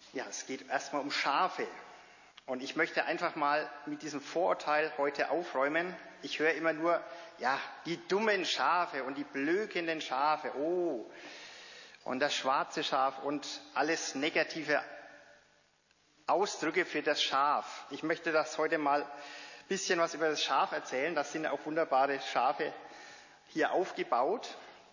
Ja, es geht erstmal um Schafe. Und ich möchte einfach mal mit diesem Vorurteil heute aufräumen. Ich höre immer nur, ja, die dummen Schafe und die blökenden Schafe. Oh, und das schwarze Schaf und alles negative Ausdrücke für das Schaf. Ich möchte das heute mal ein bisschen was über das Schaf erzählen. Das sind auch wunderbare Schafe hier aufgebaut.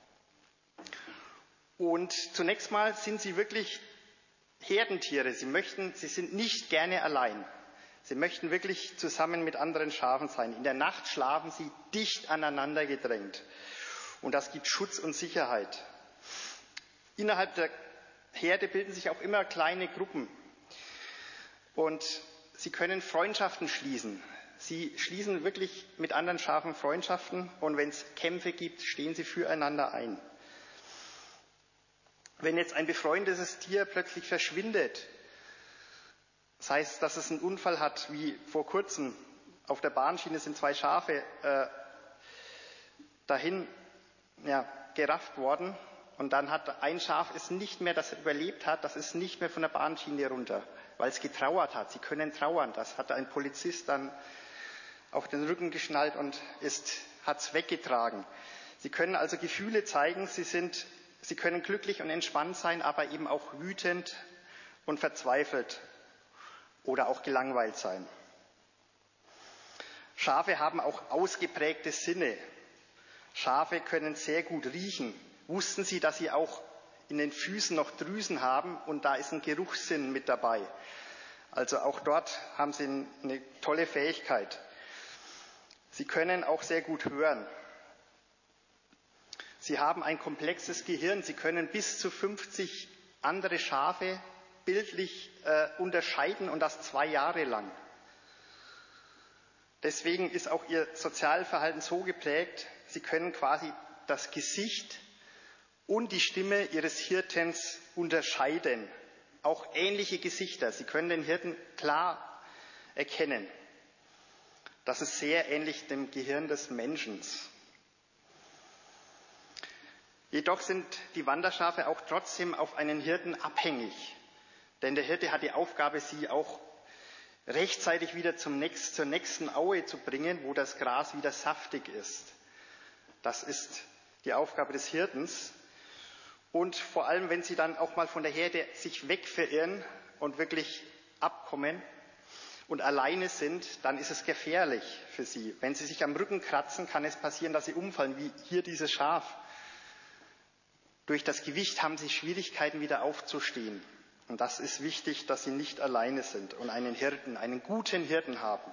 Und zunächst mal sind sie wirklich Herdentiere. Sie sind nicht gerne allein. Sie möchten wirklich zusammen mit anderen Schafen sein. In der Nacht schlafen sie dicht aneinander gedrängt. Und das gibt Schutz und Sicherheit. Innerhalb der Herde bilden sich auch immer kleine Gruppen. Und sie können Freundschaften schließen. Sie schließen wirklich mit anderen Schafen Freundschaften. Und wenn es Kämpfe gibt, stehen sie füreinander ein. Wenn jetzt ein befreundetes Tier plötzlich verschwindet, sei es, dass es einen Unfall hat, wie vor kurzem auf der Bahnschiene sind 2 Schafe dahin gerafft worden und dann hat ein Schaf es nicht mehr, das überlebt hat, das ist nicht mehr von der Bahnschiene runter, weil es getrauert hat. Sie können trauern. Das hat ein Polizist dann auf den Rücken geschnallt und hat es weggetragen. Sie können also Gefühle zeigen, Sie können glücklich und entspannt sein, aber eben auch wütend und verzweifelt oder auch gelangweilt sein. Schafe haben auch ausgeprägte Sinne. Schafe können sehr gut riechen. Wussten Sie, dass sie auch in den Füßen noch Drüsen haben und da ist ein Geruchssinn mit dabei. Also auch dort haben sie eine tolle Fähigkeit. Sie können auch sehr gut hören. Sie haben ein komplexes Gehirn. Sie können bis zu 50 andere Schafe bildlich unterscheiden und das 2 Jahre lang. Deswegen ist auch ihr Sozialverhalten so geprägt, sie können quasi das Gesicht und die Stimme ihres Hirtens unterscheiden. Auch ähnliche Gesichter. Sie können den Hirten klar erkennen. Das ist sehr ähnlich dem Gehirn des Menschen. Jedoch sind die Wanderschafe auch trotzdem auf einen Hirten abhängig. Denn der Hirte hat die Aufgabe, sie auch rechtzeitig wieder zur nächsten Aue zu bringen, wo das Gras wieder saftig ist. Das ist die Aufgabe des Hirtens. Und vor allem, wenn sie dann auch mal von der Herde sich wegverirren und wirklich abkommen und alleine sind, dann ist es gefährlich für sie. Wenn sie sich am Rücken kratzen, kann es passieren, dass sie umfallen, wie hier dieses Schaf. Durch das Gewicht haben sie Schwierigkeiten, wieder aufzustehen. Und das ist wichtig, dass sie nicht alleine sind und einen guten Hirten haben.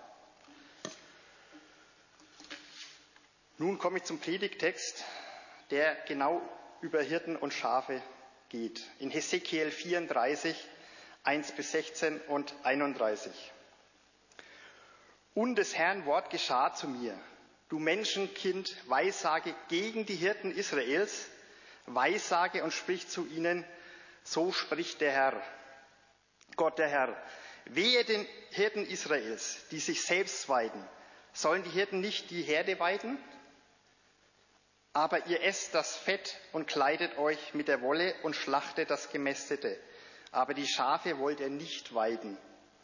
Nun komme ich zum Predigttext, der genau über Hirten und Schafe geht. In Hesekiel 34, 1-16 und 31. Und des Herrn Wort geschah zu mir. Du Menschenkind, weissage gegen die Hirten Israels, weissage und sprich zu ihnen, so spricht der Herr, Gott der Herr. Wehe den Hirten Israels, die sich selbst weiden. Sollen die Hirten nicht die Herde weiden? Aber ihr esst das Fett und kleidet euch mit der Wolle und schlachtet das Gemästete. Aber die Schafe wollt ihr nicht weiden.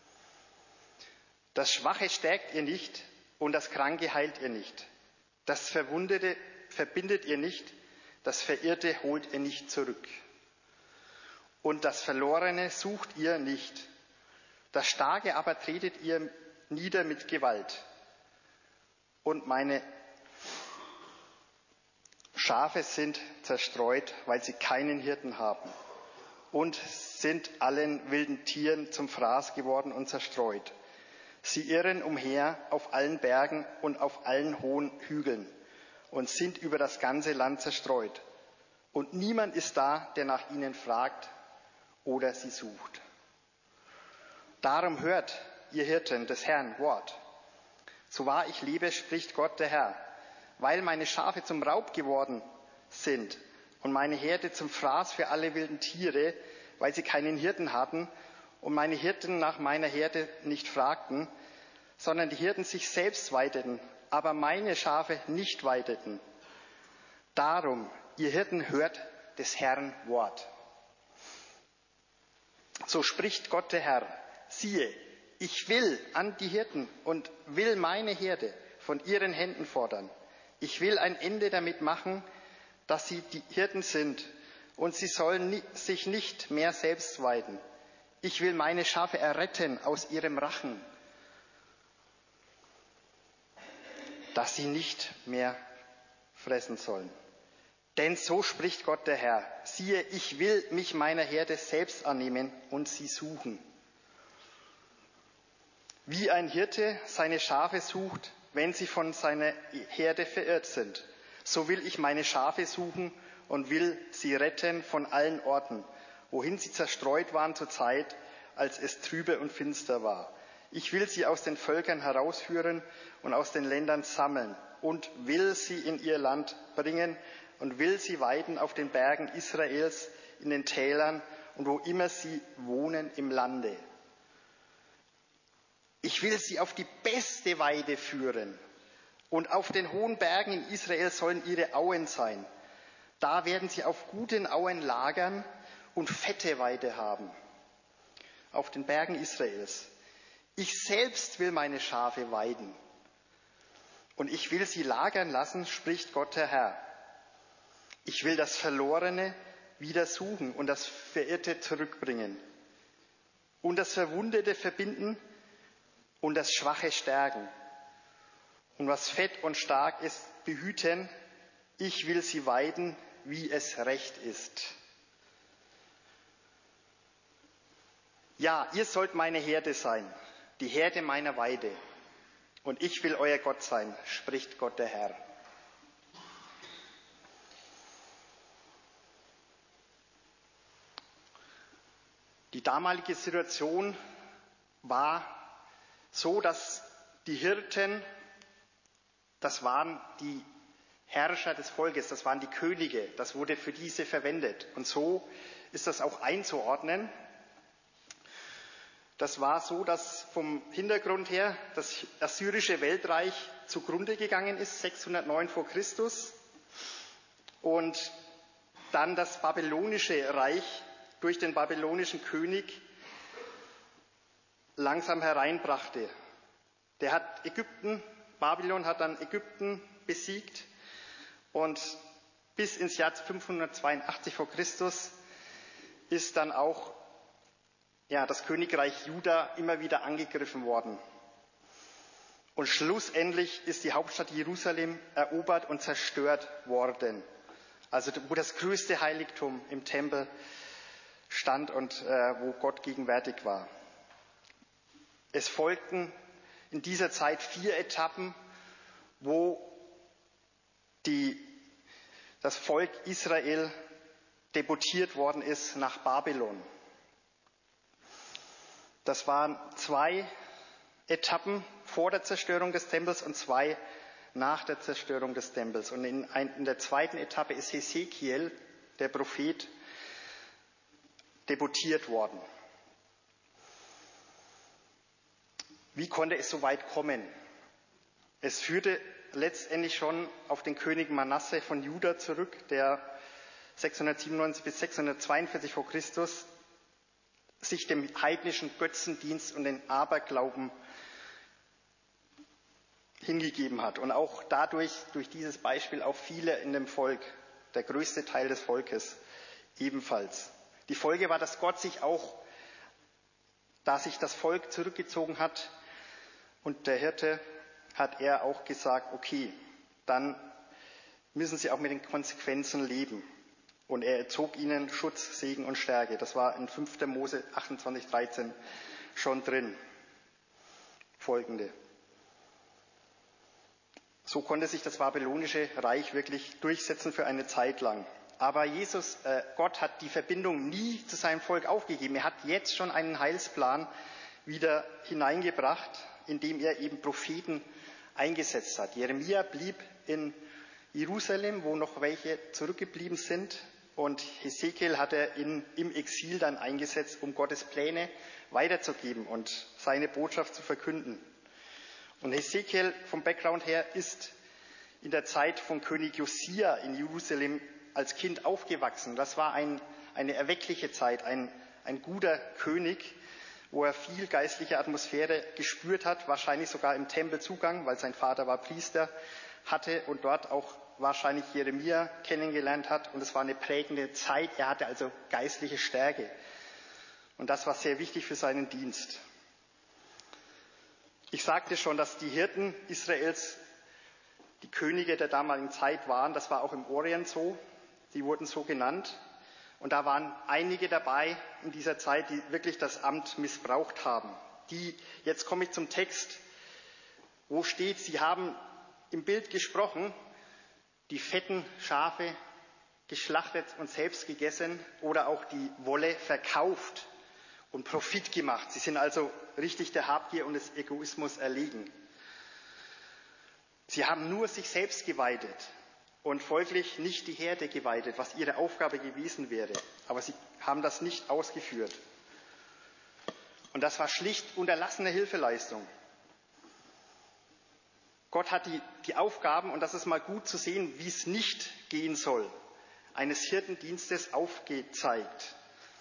Das Schwache stärkt ihr nicht und das Kranke heilt ihr nicht. Das Verwundete verbindet ihr nicht, das Verirrte holt ihr nicht zurück. Und das Verlorene sucht ihr nicht. Das Starke aber tretet ihr nieder mit Gewalt. Und meine Schafe sind zerstreut, weil sie keinen Hirten haben. Und sind allen wilden Tieren zum Fraß geworden und zerstreut. Sie irren umher auf allen Bergen und auf allen hohen Hügeln und sind über das ganze Land zerstreut. Und niemand ist da, der nach ihnen fragt oder sie sucht. Darum hört, ihr Hirten, des Herrn Wort. So wahr ich lebe, spricht Gott der Herr, weil meine Schafe zum Raub geworden sind und meine Herde zum Fraß für alle wilden Tiere, weil sie keinen Hirten hatten und meine Hirten nach meiner Herde nicht fragten, sondern die Hirten sich selbst weideten, aber meine Schafe nicht weideten. Darum, ihr Hirten, hört des Herrn Wort. So spricht Gott der Herr, siehe, ich will an die Hirten und will meine Herde von ihren Händen fordern. Ich will ein Ende damit machen, dass sie die Hirten sind und sie sollen sich nicht mehr selbst weiden. Ich will meine Schafe erretten aus ihrem Rachen, dass sie nicht mehr fressen sollen. Denn so spricht Gott der Herr, siehe, ich will mich meiner Herde selbst annehmen und sie suchen. Wie ein Hirte seine Schafe sucht, wenn sie von seiner Herde verirrt sind, so will ich meine Schafe suchen und will sie retten von allen Orten, wohin sie zerstreut waren zur Zeit, als es trübe und finster war. Ich will sie aus den Völkern herausführen und aus den Ländern sammeln und will sie in ihr Land bringen und will sie weiden auf den Bergen Israels, in den Tälern und wo immer sie wohnen im Lande. Ich will sie auf die beste Weide führen und auf den hohen Bergen in Israel sollen ihre Auen sein. Da werden sie auf guten Auen lagern und fette Weide haben. Auf den Bergen Israels. Ich selbst will meine Schafe weiden und ich will sie lagern lassen, spricht Gott der Herr. Ich will das Verlorene wieder suchen und das Verirrte zurückbringen und das Verwundete verbinden und das Schwache stärken und was fett und stark ist, behüten. Ich will sie weiden, wie es recht ist. Ja, ihr sollt meine Herde sein, die Herde meiner Weide. Und ich will euer Gott sein, spricht Gott der Herr. Die damalige Situation war so, dass die Hirten, das waren die Herrscher des Volkes, das waren die Könige, das wurde für diese verwendet. Und so ist das auch einzuordnen. Das war so, dass vom Hintergrund her das assyrische Weltreich zugrunde gegangen ist, 609 vor Christus. Und dann das babylonische Reich durch den babylonischen König langsam hereinbrachte. Der hat Babylon hat dann Ägypten besiegt und bis ins Jahr 582 vor Christus ist dann auch das Königreich Juda immer wieder angegriffen worden. Und schlussendlich ist die Hauptstadt Jerusalem erobert und zerstört worden. Also wo das größte Heiligtum im Tempel stand und wo Gott gegenwärtig war. Es folgten in dieser Zeit 4 Etappen, wo das Volk Israel deportiert worden ist nach Babylon. Das waren 2 Etappen vor der Zerstörung des Tempels und 2 nach der Zerstörung des Tempels. Und in der zweiten Etappe ist Hesekiel, der Prophet, deportiert worden. Wie konnte es so weit kommen? Es führte letztendlich schon auf den König Manasse von Juda zurück, der 697 bis 642 vor Christus sich dem heidnischen Götzendienst und den Aberglauben hingegeben hat. Und auch dadurch, durch dieses Beispiel, auch viele in dem Volk, der größte Teil des Volkes ebenfalls. Die Folge war, dass Gott da sich das Volk zurückgezogen hat und der Hirte, hat er auch gesagt, okay, dann müssen sie auch mit den Konsequenzen leben. Und er zog ihnen Schutz, Segen und Stärke. Das war in 5. Mose 28,13 schon drin. Folgende. So konnte sich das babylonische Reich wirklich durchsetzen für eine Zeit lang. Aber Gott hat die Verbindung nie zu seinem Volk aufgegeben. Er hat jetzt schon einen Heilsplan wieder hineingebracht, indem er eben Propheten eingesetzt hat. Jeremia blieb in Jerusalem, wo noch welche zurückgeblieben sind. Und Hesekiel hat er im Exil dann eingesetzt, um Gottes Pläne weiterzugeben und seine Botschaft zu verkünden. Und Hesekiel vom Background her ist in der Zeit von König Josia in Jerusalem als Kind aufgewachsen. Das war eine erweckliche Zeit, ein ein guter König, wo er viel geistliche Atmosphäre gespürt hat, wahrscheinlich sogar im Tempelzugang, weil sein Vater war Priester, hatte und dort auch wahrscheinlich Jeremia kennengelernt hat. Und es war eine prägende Zeit. Er hatte also geistliche Stärke. Und das war sehr wichtig für seinen Dienst. Ich sagte schon, dass die Hirten Israels die Könige der damaligen Zeit waren. Das war auch im Orient so. Sie wurden so genannt. Und da waren einige dabei in dieser Zeit, die wirklich das Amt missbraucht haben. Jetzt komme ich zum Text, wo steht, sie haben im Bild gesprochen, die fetten Schafe geschlachtet und selbst gegessen oder auch die Wolle verkauft und Profit gemacht. Sie sind also richtig der Habgier und des Egoismus erlegen. Sie haben nur sich selbst geweidet und folglich nicht die Herde geweidet, was ihre Aufgabe gewesen wäre. Aber sie haben das nicht ausgeführt. Und das war schlicht unterlassene Hilfeleistung. Gott hat die Aufgaben, und das ist mal gut zu sehen, wie es nicht gehen soll, eines Hirtendienstes aufgezeigt.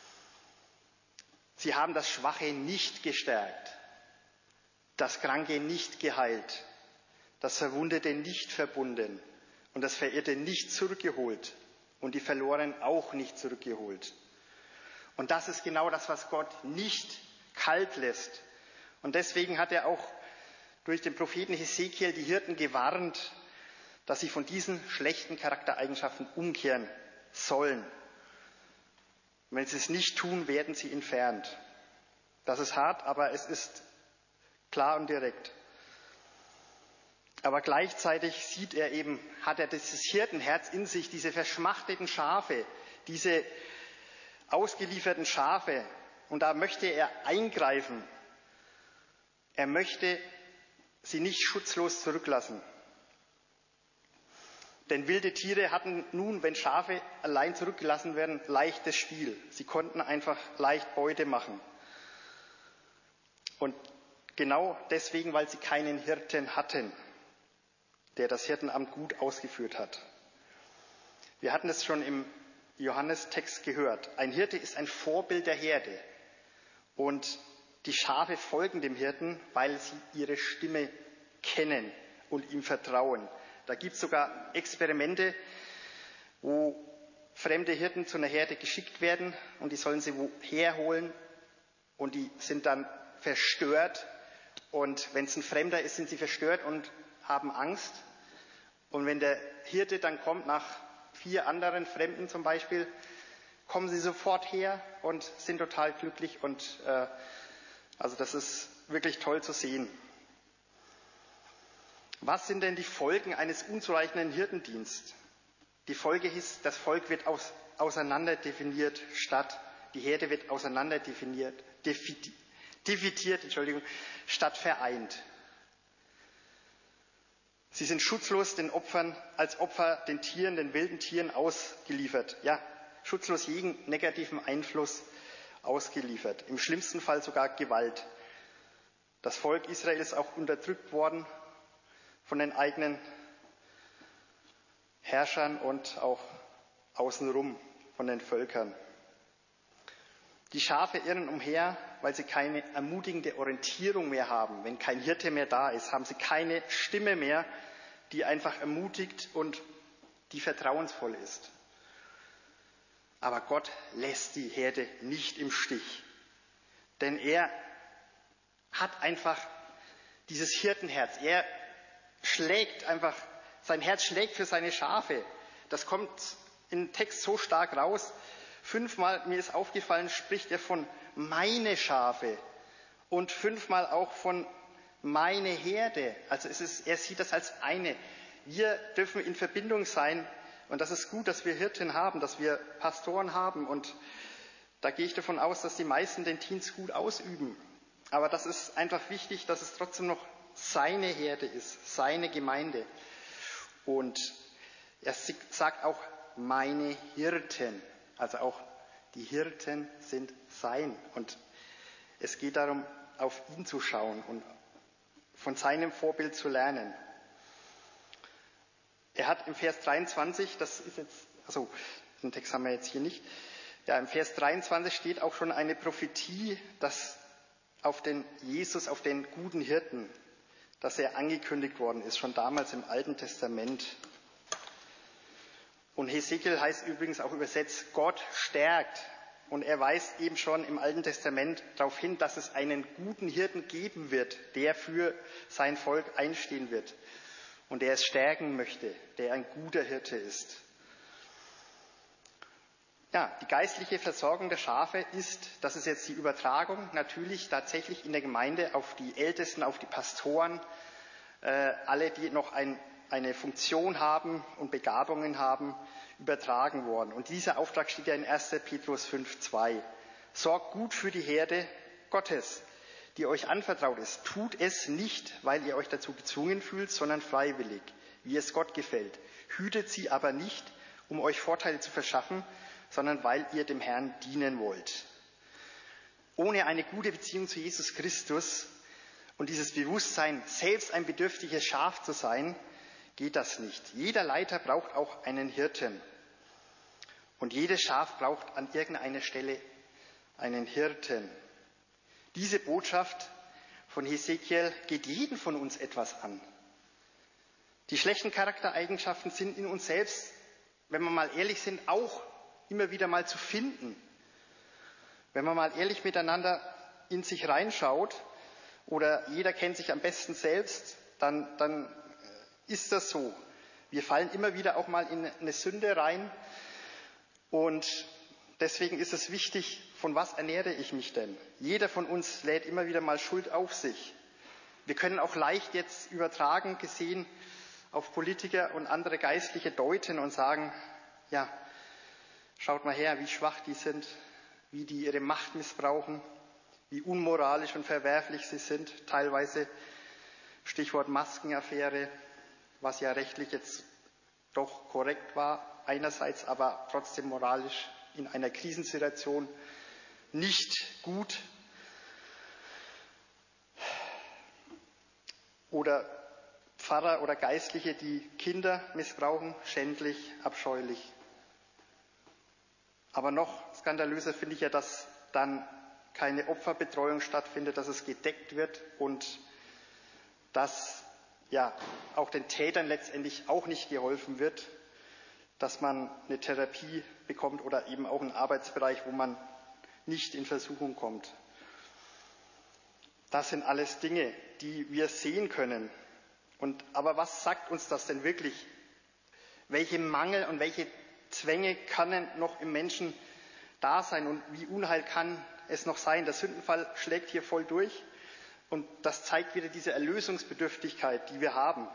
Sie haben das Schwache nicht gestärkt, das Kranke nicht geheilt, das Verwundete nicht verbunden und das Verirrte nicht zurückgeholt und die Verlorenen auch nicht zurückgeholt. Und das ist genau das, was Gott nicht kalt lässt. Und deswegen hat er auch durch den Propheten Hesekiel die Hirten gewarnt, dass sie von diesen schlechten Charaktereigenschaften umkehren sollen. Und wenn sie es nicht tun, werden sie entfernt. Das ist hart, aber es ist klar und direkt. Aber gleichzeitig hat er dieses Hirtenherz in sich, diese verschmachteten Schafe, diese ausgelieferten Schafe. Und da möchte er eingreifen. Er möchte sie nicht schutzlos zurücklassen. Denn wilde Tiere hatten nun, wenn Schafe allein zurückgelassen werden, leichtes Spiel. Sie konnten einfach leicht Beute machen. Und genau deswegen, weil sie keinen Hirten hatten, der das Hirtenamt gut ausgeführt hat. Wir hatten es schon im Johannes-Text gehört. Ein Hirte ist ein Vorbild der Herde. Und die Schafe folgen dem Hirten, weil sie ihre Stimme kennen und ihm vertrauen. Da gibt es sogar Experimente, wo fremde Hirten zu einer Herde geschickt werden und die sollen sie woher holen und die sind dann verstört. Und wenn es ein Fremder ist, sind sie verstört und haben Angst. Und wenn der Hirte dann kommt, nach 4 anderen Fremden zum Beispiel, kommen sie sofort her und sind total glücklich. Und also das ist wirklich toll zu sehen. Was sind denn die Folgen eines unzureichenden Hirtendienstes? Die Folge ist, das Volk wird auseinanderdefiniert die Herde wird auseinanderdefiniert, dividiert, statt vereint. Sie sind schutzlos als Opfer den Tieren, den wilden Tieren ausgeliefert. Ja, schutzlos jeden negativen Einfluss ausgeliefert. Im schlimmsten Fall sogar Gewalt. Das Volk Israel ist auch unterdrückt worden von den eigenen Herrschern und auch außenrum von den Völkern. Die Schafe irren umher, weil sie keine ermutigende Orientierung mehr haben. Wenn kein Hirte mehr da ist, haben sie keine Stimme mehr, die einfach ermutigt und die vertrauensvoll ist. Aber Gott lässt die Herde nicht im Stich. Denn er hat einfach dieses Hirtenherz. Sein Herz schlägt für seine Schafe. Das kommt im Text so stark raus. 5-mal, mir ist aufgefallen, spricht er von meine Schafe und 5-mal auch von meine Herde. Also er sieht das als eine. Wir dürfen in Verbindung sein und das ist gut, dass wir Hirten haben, dass wir Pastoren haben und da gehe ich davon aus, dass die meisten den Dienst gut ausüben. Aber das ist einfach wichtig, dass es trotzdem noch seine Herde ist, seine Gemeinde. Und er sagt auch meine Hirten. Also auch die Hirten sind sein. Und es geht darum, auf ihn zu schauen und von seinem Vorbild zu lernen. Er hat im Vers 23, den Text haben wir jetzt hier nicht, Ja, im Vers 23 steht auch schon eine Prophetie, dass auf den Jesus, auf den guten Hirten, dass er angekündigt worden ist, schon damals im Alten Testament. Und Hesekiel heißt übrigens auch übersetzt, Gott stärkt. Und er weist eben schon im Alten Testament darauf hin, dass es einen guten Hirten geben wird, der für sein Volk einstehen wird und der es stärken möchte, der ein guter Hirte ist. Ja, die geistliche Versorgung der Schafe ist, das ist jetzt die Übertragung, natürlich tatsächlich in der Gemeinde auf die Ältesten, auf die Pastoren, alle, die noch eine Funktion haben und Begabungen haben, übertragen worden. Und dieser Auftrag steht ja in 1. Petrus 5,2. Sorgt gut für die Herde Gottes, die euch anvertraut ist. Tut es nicht, weil ihr euch dazu gezwungen fühlt, sondern freiwillig, wie es Gott gefällt. Hütet sie aber nicht, um euch Vorteile zu verschaffen, sondern weil ihr dem Herrn dienen wollt. Ohne eine gute Beziehung zu Jesus Christus und dieses Bewusstsein, selbst ein bedürftiges Schaf zu sein, geht das nicht. Jeder Leiter braucht auch einen Hirten. Und jedes Schaf braucht an irgendeiner Stelle einen Hirten. Diese Botschaft von Hesekiel geht jeden von uns etwas an. Die schlechten Charaktereigenschaften sind in uns selbst, wenn wir mal ehrlich sind, auch immer wieder mal zu finden. Wenn man mal ehrlich miteinander in sich reinschaut, oder jeder kennt sich am besten selbst, dann ist das so. Wir fallen immer wieder auch mal in eine Sünde rein und deswegen ist es wichtig, von was ernähre ich mich denn? Jeder von uns lädt immer wieder mal Schuld auf sich. Wir können auch leicht jetzt übertragen gesehen auf Politiker und andere Geistliche deuten und sagen, ja, schaut mal her, wie schwach die sind, wie die ihre Macht missbrauchen, wie unmoralisch und verwerflich sie sind, teilweise Stichwort Maskenaffäre, was ja rechtlich jetzt doch korrekt war, einerseits aber trotzdem moralisch in einer Krisensituation nicht gut. Oder Pfarrer oder Geistliche, die Kinder missbrauchen, schändlich, abscheulich. Aber noch skandalöser finde ich ja, dass dann keine Opferbetreuung stattfindet, dass es gedeckt wird und dass ja auch den Tätern letztendlich auch nicht geholfen wird, dass man eine Therapie bekommt oder eben auch einen Arbeitsbereich, wo man nicht in Versuchung kommt. Das sind alles Dinge, die wir sehen können. Aber was sagt uns das denn wirklich? Welche Mangel und welche Zwänge können noch im Menschen da sein und wie Unheil kann es noch sein? Der Sündenfall schlägt hier voll durch und das zeigt wieder diese Erlösungsbedürftigkeit, die wir haben.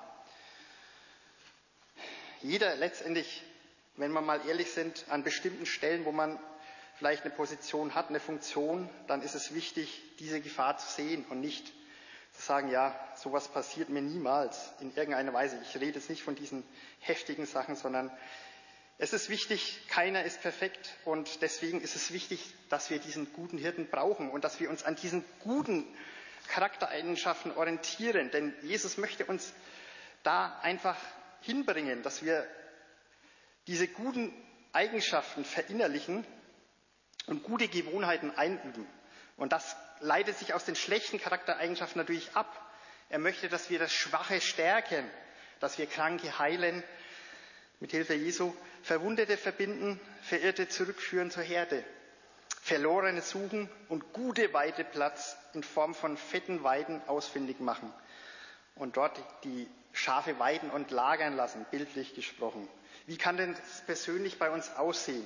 Jeder letztendlich, wenn wir mal ehrlich sind, an bestimmten Stellen, wo man vielleicht eine Position hat, eine Funktion, dann ist es wichtig, diese Gefahr zu sehen und nicht zu sagen, ja, sowas passiert mir niemals in irgendeiner Weise. Ich rede jetzt nicht von diesen heftigen Sachen, sondern es ist wichtig, keiner ist perfekt und deswegen ist es wichtig, dass wir diesen guten Hirten brauchen und dass wir uns an diesen guten Charaktereigenschaften orientieren, denn Jesus möchte uns da einfach hinbringen, dass wir diese guten Eigenschaften verinnerlichen und gute Gewohnheiten einüben. Und das leitet sich aus den schlechten Charaktereigenschaften natürlich ab. Er möchte, dass wir das Schwache stärken, dass wir Kranke heilen, mit Hilfe Jesu Verwundete verbinden, Verirrte zurückführen zur Herde, Verlorene suchen und gute Weideplatz in Form von fetten Weiden ausfindig machen und dort die Schafe weiden und lagern lassen, bildlich gesprochen. Wie kann denn das persönlich bei uns aussehen?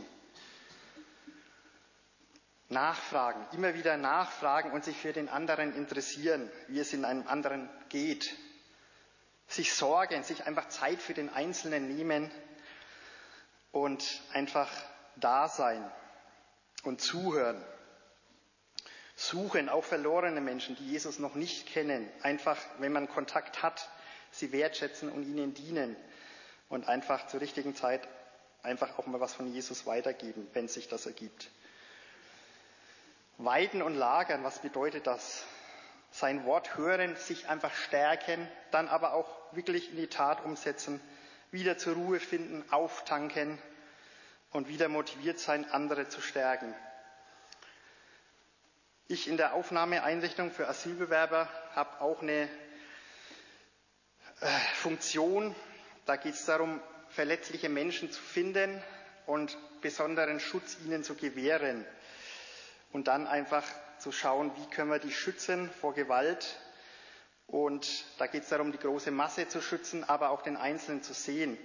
Nachfragen, immer wieder nachfragen und sich für den anderen interessieren, wie es in einem anderen geht. Sich sorgen, sich einfach Zeit für den Einzelnen nehmen und einfach da sein und zuhören. Suchen, auch verlorene Menschen, die Jesus noch nicht kennen, einfach, wenn man Kontakt hat, sie wertschätzen und ihnen dienen und einfach zur richtigen Zeit einfach auch mal was von Jesus weitergeben, wenn sich das ergibt. Weiden und lagern, was bedeutet das? Sein Wort hören, sich einfach stärken, dann aber auch wirklich in die Tat umsetzen, wieder zur Ruhe finden, auftanken und wieder motiviert sein, andere zu stärken. Ich in der Aufnahmeeinrichtung für Asylbewerber habe auch eine Funktion. Da geht es darum, verletzliche Menschen zu finden und besonderen Schutz ihnen zu gewähren. Und dann einfach zu schauen, wie können wir die schützen vor Gewalt. Und da geht es darum, die große Masse zu schützen, aber auch den Einzelnen zu sehen.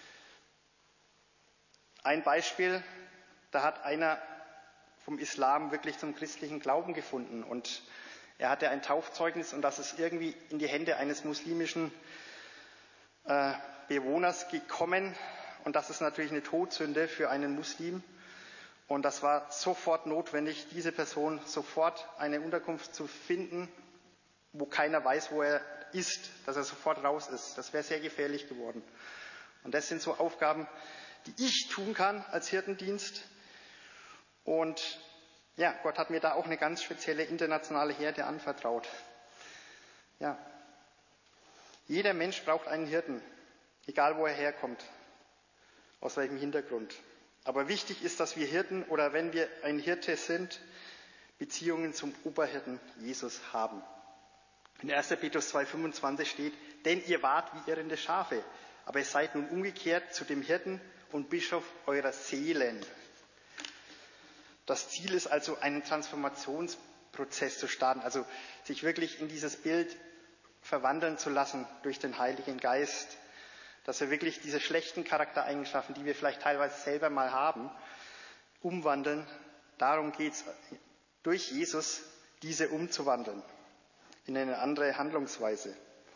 Ein Beispiel, da hat einer vom Islam wirklich zum christlichen Glauben gefunden. Und er hatte ein Taufzeugnis und das ist irgendwie in die Hände eines muslimischen Bewohners gekommen. Und das ist natürlich eine Todsünde für einen Muslim. Und das war sofort notwendig, diese Person sofort eine Unterkunft zu finden, wo keiner weiß, wo er ist, dass er sofort raus ist. Das wäre sehr gefährlich geworden. Und das sind so Aufgaben, die ich tun kann als Hirtendienst. Und ja, Gott hat mir da auch eine ganz spezielle internationale Herde anvertraut. Ja. Jeder Mensch braucht einen Hirten, egal wo er herkommt, aus welchem Hintergrund. Aber wichtig ist, dass wir Hirten oder wenn wir ein Hirte sind, Beziehungen zum Oberhirten Jesus haben. In 1. Petrus 2,25 steht, denn ihr wart wie irrende Schafe, aber ihr seid nun umgekehrt zu dem Hirten und Bischof eurer Seelen. Das Ziel ist also, einen Transformationsprozess zu starten, also sich wirklich in dieses Bild verwandeln zu lassen durch den Heiligen Geist, dass wir wirklich diese schlechten Charaktereigenschaften, die wir vielleicht teilweise selber mal haben, umwandeln. Darum geht es, durch Jesus diese umzuwandeln in eine andere Handlungsweise.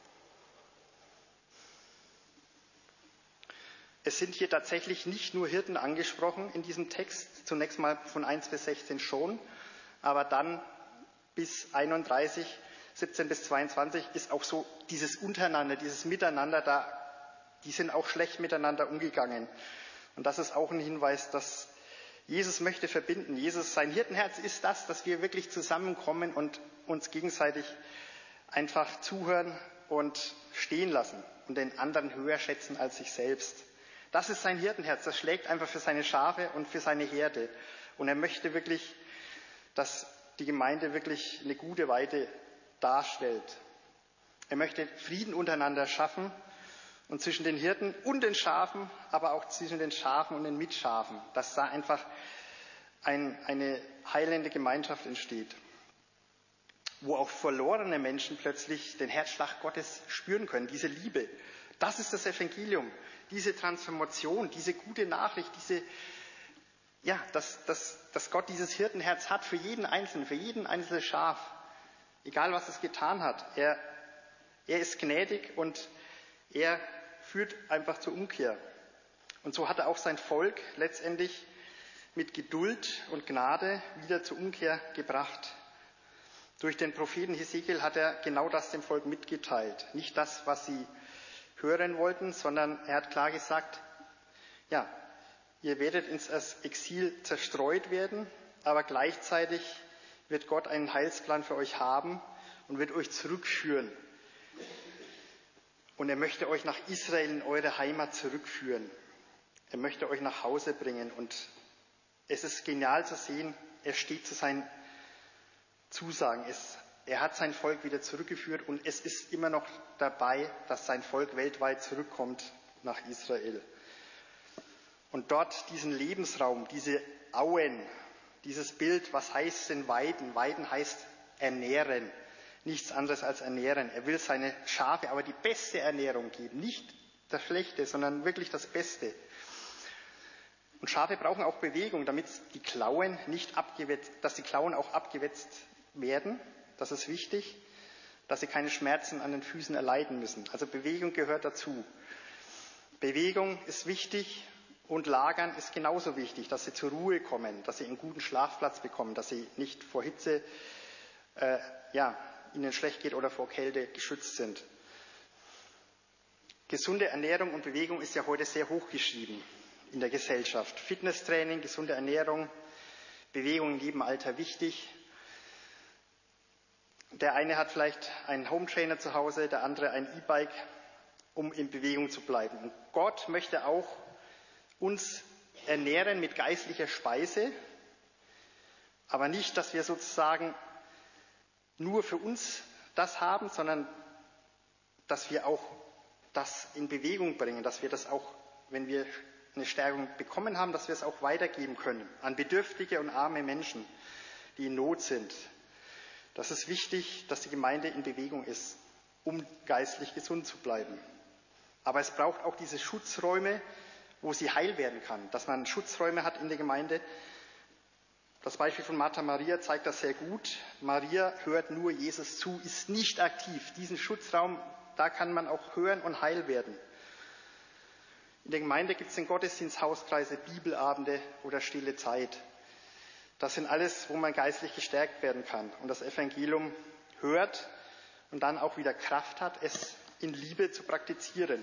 Es sind hier tatsächlich nicht nur Hirten angesprochen in diesem Text, zunächst mal von 1 bis 16 schon, aber dann bis 31, 17 bis 22 ist auch so dieses Untereinander, dieses Miteinander da, die sind auch schlecht miteinander umgegangen. Und das ist auch ein Hinweis, dass Jesus möchte verbinden. Jesus, sein Hirtenherz ist das, dass wir wirklich zusammenkommen und uns gegenseitig einfach zuhören und stehen lassen und den anderen höher schätzen als sich selbst. Das ist sein Hirtenherz, das schlägt einfach für seine Schafe und für seine Herde. Und er möchte wirklich, dass die Gemeinde wirklich eine gute Weide darstellt. Er möchte Frieden untereinander schaffen und zwischen den Hirten und den Schafen, aber auch zwischen den Schafen und den Mitschafen, dass da einfach eine heilende Gemeinschaft entsteht, wo auch verlorene Menschen plötzlich den Herzschlag Gottes spüren können, diese Liebe. Das ist das Evangelium, diese Transformation, diese gute Nachricht, dass Gott dieses Hirtenherz hat für jeden Einzelnen, für jeden einzelnen Schaf, egal was es getan hat. Er ist gnädig und er führt einfach zur Umkehr. Und so hat er auch sein Volk letztendlich mit Geduld und Gnade wieder zur Umkehr gebracht. Durch den Propheten Hesekiel hat er genau das dem Volk mitgeteilt. Nicht das, was sie hören wollten, sondern er hat klar gesagt, ja, ihr werdet ins Exil zerstreut werden, aber gleichzeitig wird Gott einen Heilsplan für euch haben und wird euch zurückführen. Und er möchte euch nach Israel in eure Heimat zurückführen. Er möchte euch nach Hause bringen. Und es ist genial zu sehen, er steht zu seinen Zusagen. Er hat sein Volk wieder zurückgeführt und es ist immer noch dabei, dass sein Volk weltweit zurückkommt nach Israel. Und dort diesen Lebensraum, diese Auen, dieses Bild, was heißt denn Weiden? Weiden heißt ernähren. Nichts anderes als ernähren. Er will seine Schafe aber die beste Ernährung geben. Nicht das Schlechte, sondern wirklich das Beste. Und Schafe brauchen auch Bewegung, damit die Klauen dass die Klauen auch abgewetzt werden. Das ist wichtig, dass sie keine Schmerzen an den Füßen erleiden müssen. Also Bewegung gehört dazu. Bewegung ist wichtig und Lagern ist genauso wichtig, dass sie zur Ruhe kommen, dass sie einen guten Schlafplatz bekommen, dass sie nicht vor Hitze ihnen schlecht geht oder vor Kälte geschützt sind. Gesunde Ernährung und Bewegung ist ja heute sehr hochgeschrieben in der Gesellschaft. Fitnesstraining, gesunde Ernährung, Bewegung in jedem Alter wichtig. Der eine hat vielleicht einen Hometrainer zu Hause, der andere ein E-Bike, um in Bewegung zu bleiben. Und Gott möchte auch uns ernähren mit geistlicher Speise, aber nicht, dass wir sozusagen nur für uns das haben, sondern dass wir auch das in Bewegung bringen, dass wir das auch, wenn wir eine Stärkung bekommen haben, dass wir es auch weitergeben können an bedürftige und arme Menschen, die in Not sind. Das ist wichtig, dass die Gemeinde in Bewegung ist, um geistlich gesund zu bleiben. Aber es braucht auch diese Schutzräume, wo sie heil werden kann, dass man Schutzräume hat in der Gemeinde. Das Beispiel von Martha Maria zeigt das sehr gut. Maria hört nur Jesus zu, ist nicht aktiv. Diesen Schutzraum, da kann man auch hören und heil werden. In der Gemeinde gibt es den Gottesdienst, Hauskreise, Bibelabende oder stille Zeit. Das sind alles, wo man geistlich gestärkt werden kann und das Evangelium hört und dann auch wieder Kraft hat, es in Liebe zu praktizieren.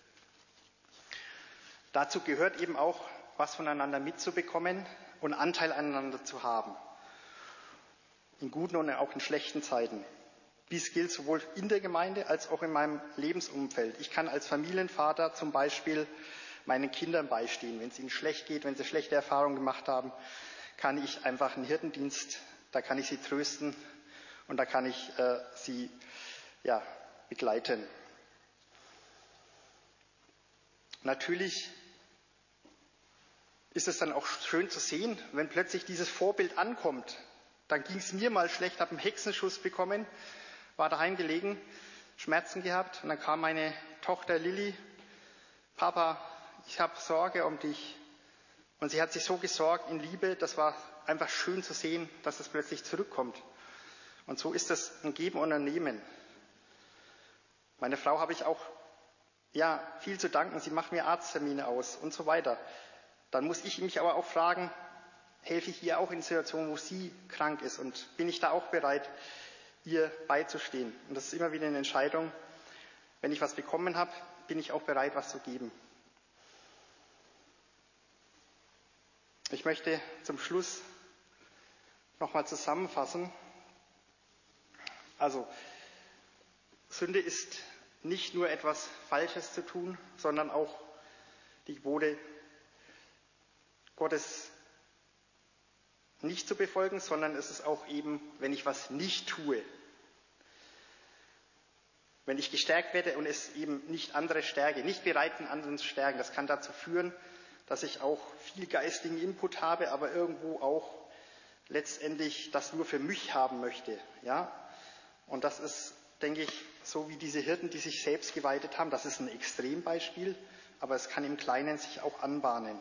Dazu gehört eben auch, was voneinander mitzubekommen und Anteil aneinander zu haben. In guten und auch in schlechten Zeiten. Dies gilt sowohl in der Gemeinde als auch in meinem Lebensumfeld. Ich kann als Familienvater zum Beispiel meinen Kindern beistehen. Wenn es ihnen schlecht geht, wenn sie schlechte Erfahrungen gemacht haben, kann ich einfach einen Hirtendienst, da kann ich sie trösten und da kann ich sie begleiten. Natürlich ist es dann auch schön zu sehen, wenn plötzlich dieses Vorbild ankommt. Dann ging es mir mal schlecht, habe einen Hexenschuss bekommen, war daheim gelegen, Schmerzen gehabt und dann kam meine Tochter Lilly, Papa, ich habe Sorge um dich. Und sie hat sich so gesorgt in Liebe, das war einfach schön zu sehen, dass es plötzlich zurückkommt. Und so ist das ein Geben und ein Nehmen. Meine Frau habe ich auch viel zu danken, sie macht mir Arzttermine aus und so weiter. Dann muss ich mich aber auch fragen, helfe ich ihr auch in Situationen, wo sie krank ist und bin ich da auch bereit, ihr beizustehen? Und das ist immer wieder eine Entscheidung. Wenn ich was bekommen habe, bin ich auch bereit, was zu geben. Ich möchte zum Schluss nochmal zusammenfassen. Also, Sünde ist nicht nur etwas Falsches zu tun, sondern auch die Gebote Gottes nicht zu befolgen, sondern es ist auch eben, wenn ich was nicht tue, wenn ich gestärkt werde und es eben nicht andere stärke, nicht bereit bin, anderen zu stärken, das kann dazu führen, dass ich auch viel geistigen Input habe, aber irgendwo auch letztendlich das nur für mich haben möchte. Ja? Und das ist, denke ich, so wie diese Hirten, die sich selbst geweidet haben. Das ist ein Extrembeispiel, aber es kann im Kleinen sich auch anbahnen.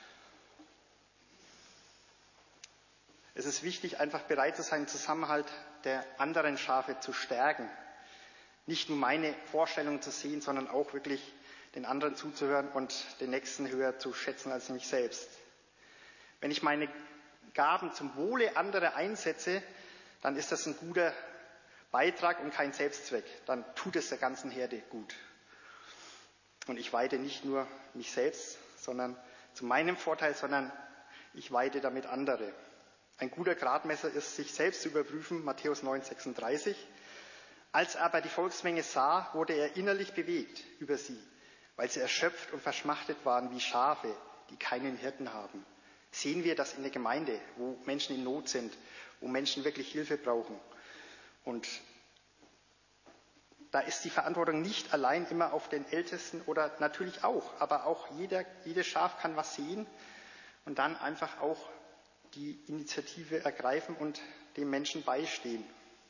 Es ist wichtig, einfach bereit zu sein, den Zusammenhalt der anderen Schafe zu stärken. Nicht nur meine Vorstellungen zu sehen, sondern auch wirklich den anderen zuzuhören und den Nächsten höher zu schätzen als mich selbst. Wenn ich meine Gaben zum Wohle anderer einsetze, dann ist das ein guter Beitrag und kein Selbstzweck. Dann tut es der ganzen Herde gut. Und ich weide nicht nur mich selbst, sondern zu meinem Vorteil, sondern ich weide damit andere. Ein guter Gradmesser ist, sich selbst zu überprüfen, Matthäus 9,36. Als aber die Volksmenge sah, wurde er innerlich bewegt über sie, weil sie erschöpft und verschmachtet waren wie Schafe, die keinen Hirten haben. Sehen wir das in der Gemeinde, wo Menschen in Not sind, wo Menschen wirklich Hilfe brauchen. Und da ist die Verantwortung nicht allein immer auf den Ältesten oder natürlich auch, aber auch jedes Schaf kann was sehen und dann einfach auch die Initiative ergreifen und dem Menschen beistehen.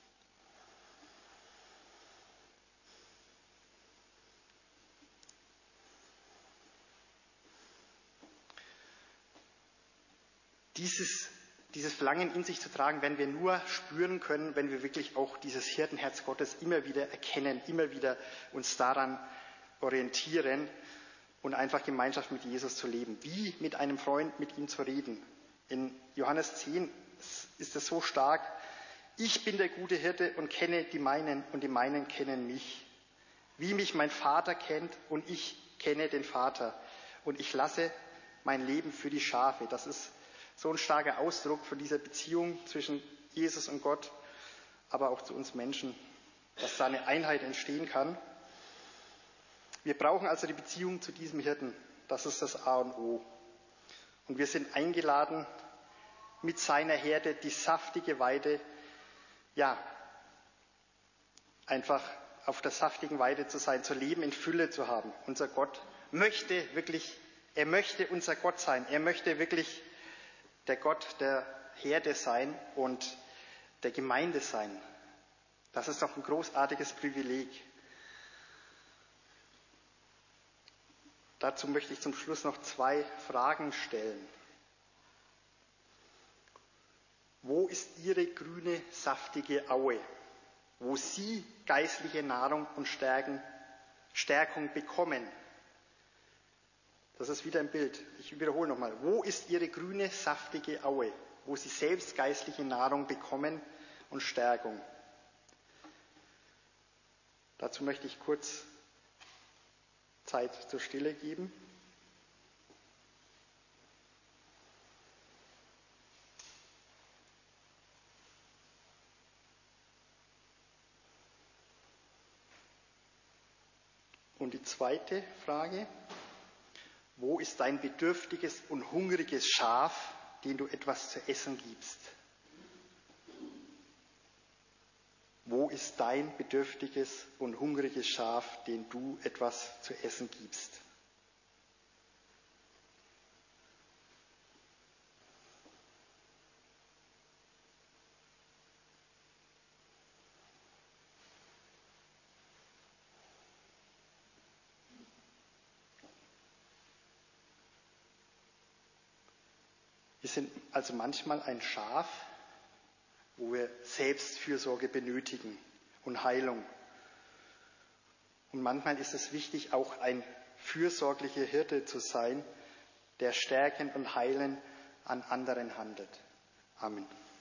Dieses Verlangen in sich zu tragen, werden wir nur spüren können, wenn wir wirklich auch dieses Hirtenherz Gottes immer wieder erkennen, immer wieder uns daran orientieren und einfach Gemeinschaft mit Jesus zu leben. Wie mit einem Freund, mit ihm zu reden. In Johannes 10 ist es so stark: Ich bin der gute Hirte und kenne die meinen und die meinen kennen mich. Wie mich mein Vater kennt und ich kenne den Vater und ich lasse mein Leben für die Schafe. Das ist so ein starker Ausdruck von dieser Beziehung zwischen Jesus und Gott, aber auch zu uns Menschen, dass da eine Einheit entstehen kann. Wir brauchen also die Beziehung zu diesem Hirten. Das ist das A und O. Und wir sind eingeladen, mit seiner Herde die saftige Weide, einfach auf der saftigen Weide zu sein, zu leben, in Fülle zu haben. Unser Gott möchte wirklich, er möchte unser Gott sein. Er möchte wirklich der Gott der Herde sein und der Gemeinde sein. Das ist doch ein großartiges Privileg. Dazu möchte ich zum Schluss noch 2 Fragen stellen. Wo ist Ihre grüne, saftige Aue, wo Sie geistliche Nahrung und Stärkung bekommen? Das ist wieder ein Bild. Ich wiederhole nochmal. Wo ist Ihre grüne, saftige Aue, wo Sie selbst geistliche Nahrung bekommen und Stärkung? Dazu möchte ich kurz Zeit zur Stille geben. Und die zweite Frage: Wo ist dein bedürftiges und hungriges Schaf, dem du etwas zu essen gibst? Wo ist dein bedürftiges und hungriges Schaf, dem du etwas zu essen gibst? Wir sind also manchmal ein Schaf, wo wir Selbstfürsorge benötigen und Heilung. Und manchmal ist es wichtig, auch ein fürsorglicher Hirte zu sein, der stärkend und heilend an anderen handelt. Amen.